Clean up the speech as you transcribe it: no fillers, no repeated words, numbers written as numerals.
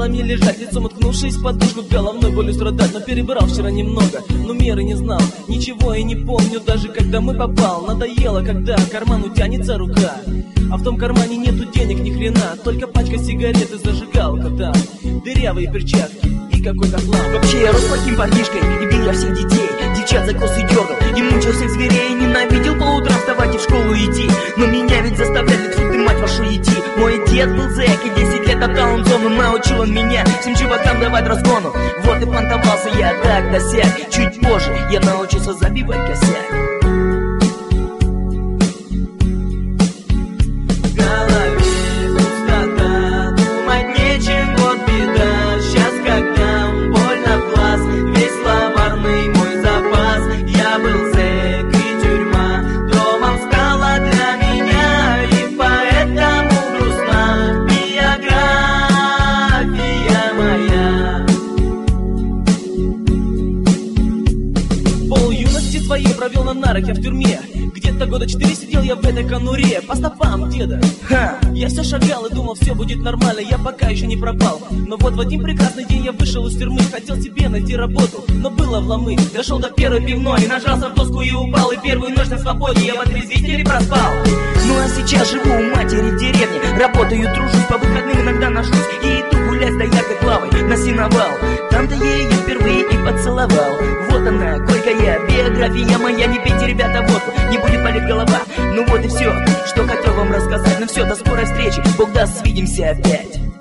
мне лежать, лицом уткнувшись в подушку, головной болью страдать. Но перебрал вчера немного, но меры не знал, ничего я не помню, даже когда мы попал. Надоело, когда к карману тянется рука, а в том кармане нету денег ни хрена, только пачка сигарет и зажигалка там, дырявые перчатки и какой-то хлам. Вообще я рос плохим парнишкой и бил я всех детей, девчат за косы дергал и мучил всех зверей. Ненавидел по утрам вставать и в школу идти, но меня ведь заставляли, тьфу ты мать вашу, идти. Мой дед был зэк и 10 лет от таунзону, научил он меня всем чувакам давать разгону. Вот и понтовался я так да сяк, чуть позже я научился забивать косяк. Своей провел на нарах я в тюрьме. Где-то года 4 сидел я в этой конуре. По стопам деда. Я все шагал и думал, все будет нормально, я пока еще не пропал. Но вот в один прекрасный день я вышел из тюрьмы. Хотел себе найти работу, но было вломы. Дошел до первой пивной, нажался в доску и упал. И первую ночь на свободе я в отрезвителе проспал. Ну а сейчас живу у матери в деревне, работаю, тружусь, по выходным иногда нажусь и иду гулять до яркой клавой на сеновал. Там-то я ее впервые и поцеловал. Вот она, горькая биография моя. Не пейте, ребята, водку, не будет болеть голова. Ну вот и все, что хотел вам рассказать. Ну все, до скорой встречи, Бог даст, свидимся опять.